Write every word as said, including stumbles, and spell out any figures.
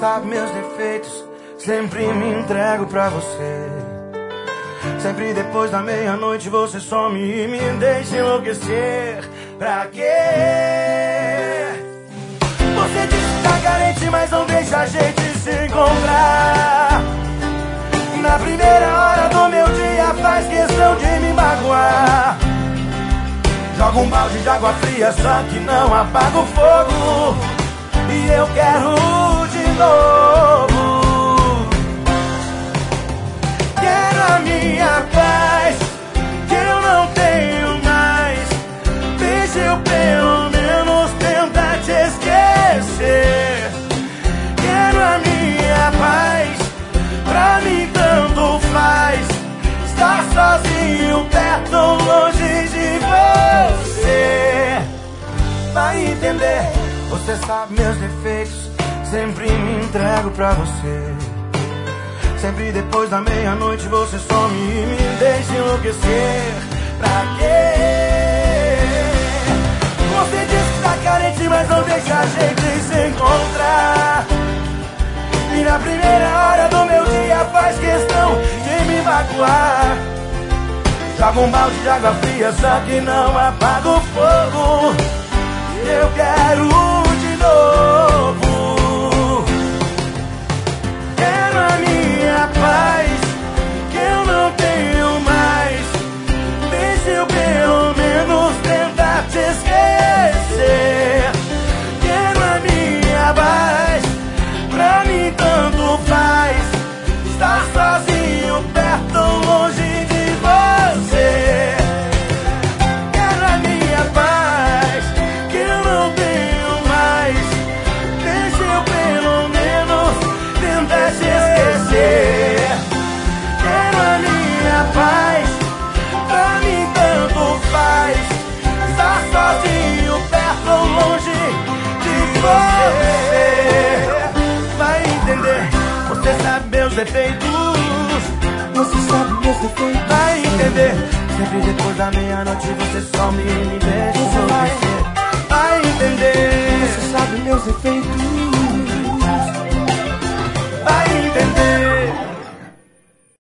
sabe meus defeitos, sempre me entrego pra você. Sempre depois da meia-noite você some e me deixa enlouquecer. Pra quê? Você diz que tá carente, mas não deixa a gente se encontrar. E na primeira hora do meu dia faz questão de me magoar. Joga um balde de água fria, só que não apaga o fogo. E eu quero de novo. Quero a minha paz, que eu não tenho mais. Deixa eu pelo menos tentar te esquecer. Quero a minha paz, pra mim tanto faz estar sozinho, perto ou longe de você. Vai entender, você sabe meus defeitos, sempre me entrego pra você. Sempre depois da meia-noite você some e me deixa enlouquecer. Pra quê? Você diz que tá carente, mas não deixa a gente se encontrar. E na primeira hora do meu dia faz questão de me magoar. Joga um balde de água fria, só que não apaga o fogo. Eu quero de novo. Quero a minha paz, que eu não tenho mais. Deixa eu pelo menos tentar te esquecer. Quero a minha paz, pra mim tanto faz estar sozinho, perto ou longe de você. Quero a minha paz, que eu não tenho mais. Deixa eu pelo menos tentar te esquecer. Quero a minha paz, pra mim tanto faz estar sozinho, perto ou longe de você. Vai entender, você sabe meus defeitos. Você sabe meus defeitos. Vai entender, sempre depois da meia-noite você some e me deixa enlouquecer. Vai entender, você sabe meus defeitos.